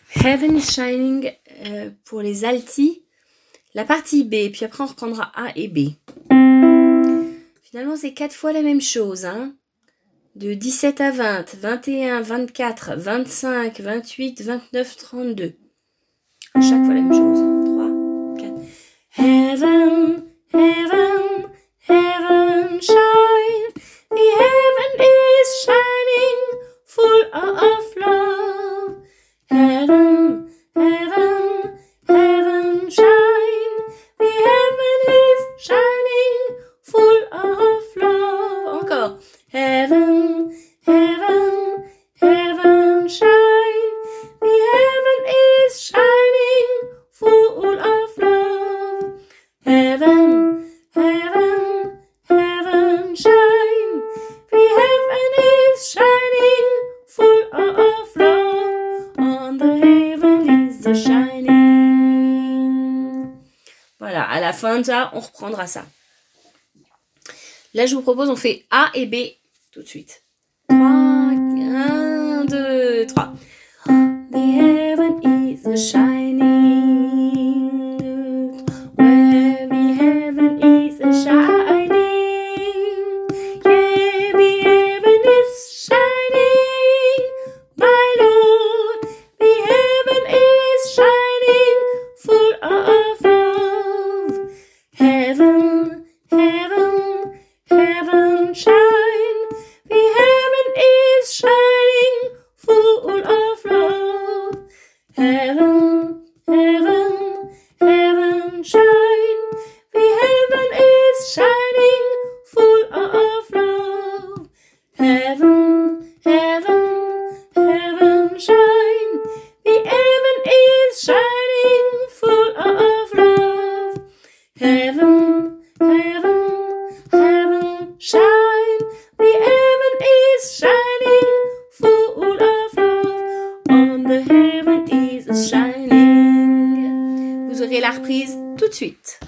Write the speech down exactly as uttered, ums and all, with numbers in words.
Heaven is shining euh, pour les altis. La partie B, puis après on reprendra A et B. Finalement, c'est quatre fois la même chose. Hein. De dix-sept à vingt, vingt et un, vingt-quatre, vingt-cinq, vingt-huit, vingt-neuf, trente-deux. À chaque fois la même chose. trois, quatre. Heaven, heaven, heaven shine. The heaven is shining, full of love. Heaven, heaven, heaven shine. The heaven is shining, full of love. Encore. Heaven, heaven, heaven shine. The heaven is shining, full of love. Heaven, heaven, heaven shine. The heaven is shining, full of love. On the heaven is the shining. Voilà, à la fin de ça, on reprendra ça. Là, je vous propose, on fait A et B tout de suite. trois, un, deux, trois. The heaven is a shining, where the heaven is a shining. Yeah, the heaven is shining, my Lord. The heaven is shining, full of love. Heaven, heaven, heaven shine. The heaven is shining, full of love. Heaven, heaven, heaven shine. The heaven is shining, full of love. Heaven, heaven, heaven shine. The heaven is shining, full of love. Heaven, heaven, heaven shine. The heaven is shining, full of love. On the heaven is shining. Vous aurez la reprise tout de suite.